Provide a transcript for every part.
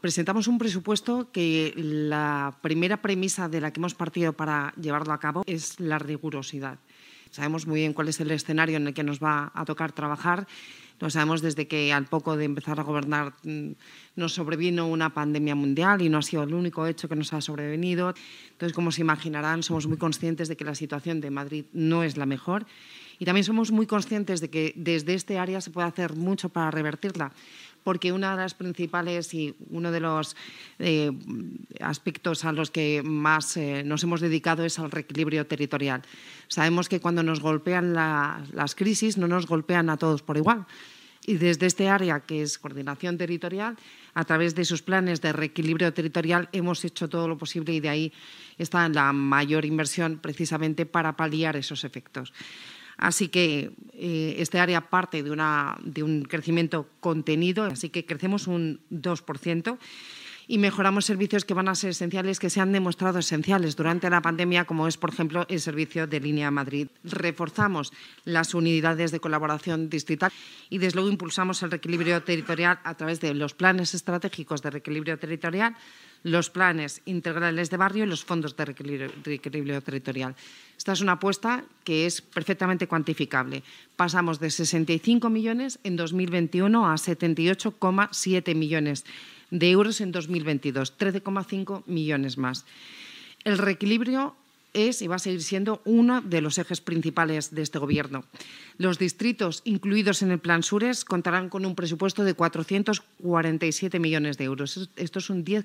Presentamos un presupuesto que la primera premisa de la que hemos partido para llevarlo a cabo es la rigurosidad. Sabemos muy bien cuál es el escenario en el que nos va a tocar trabajar. Lo sabemos desde que al poco de empezar a gobernar nos sobrevino una pandemia mundial y no ha sido el único hecho que nos ha sobrevenido. Entonces, como se imaginarán, somos muy conscientes de que la situación de Madrid no es la mejor y también somos muy conscientes de que desde este área se puede hacer mucho para revertirla, porque una de las principales y uno de los aspectos a los que más nos hemos dedicado es al reequilibrio territorial. Sabemos que cuando nos golpean las crisis no nos golpean a todos por igual. Y desde este área, que es coordinación territorial, a través de sus planes de reequilibrio territorial hemos hecho todo lo posible y de ahí está la mayor inversión precisamente para paliar esos efectos. Así que este área parte de un crecimiento contenido, así que crecemos un 2% y mejoramos servicios que van a ser esenciales, que se han demostrado esenciales durante la pandemia, como es, por ejemplo, el servicio de Línea Madrid. Reforzamos las unidades de colaboración distrital y, desde luego, impulsamos el reequilibrio territorial a través de los planes estratégicos de reequilibrio territorial, los planes integrales de barrio y los fondos de reequilibrio territorial. Esta es una apuesta que es perfectamente cuantificable. Pasamos de 65 millones en 2021 a 78,7 millones de euros en 2022, 13,5 millones más. El reequilibrio es y va a seguir siendo uno de los ejes principales de este Gobierno. Los distritos incluidos en el Plan Sures contarán con un presupuesto de 447 millones de euros. Esto es un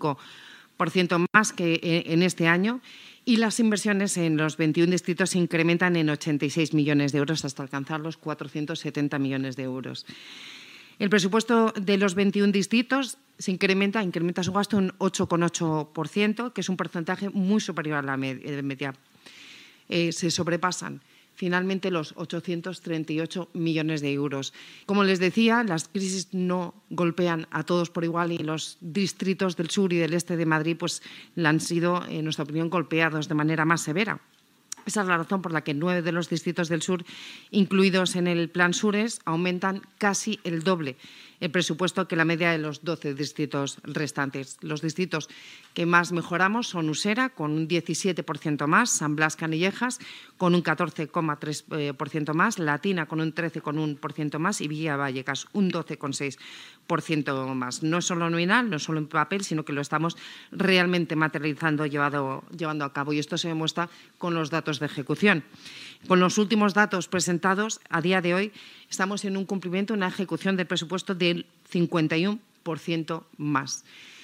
10,5% más que en este año y las inversiones en los 21 distritos se incrementan en 86 millones de euros hasta alcanzar los 470 millones de euros. El presupuesto de los 21 distritos se incrementa su gasto un 8,8%, que es un porcentaje muy superior a la media. Se sobrepasan finalmente los 838 millones de euros. Como les decía, las crisis no golpean a todos por igual y los distritos del sur y del este de Madrid pues, han sido, en nuestra opinión, golpeados de manera más severa. Esa es la razón por la que 9 de los distritos del sur incluidos en el Plan Sures aumentan casi el doble el presupuesto que la media de los 12 distritos restantes. Los distritos que más mejoramos son Usera, con un 17% más, San Blas Canillejas, con un 14,3% más, Latina, con un 13,1% más y Villa Vallecas, un 12,6% más. No es solo nominal, no es solo en papel, sino que lo estamos realmente materializando, llevando a cabo. Y esto se demuestra con los datos de ejecución. Con los últimos datos presentados, a día de hoy, estamos en un cumplimiento, una ejecución del presupuesto del 51% más.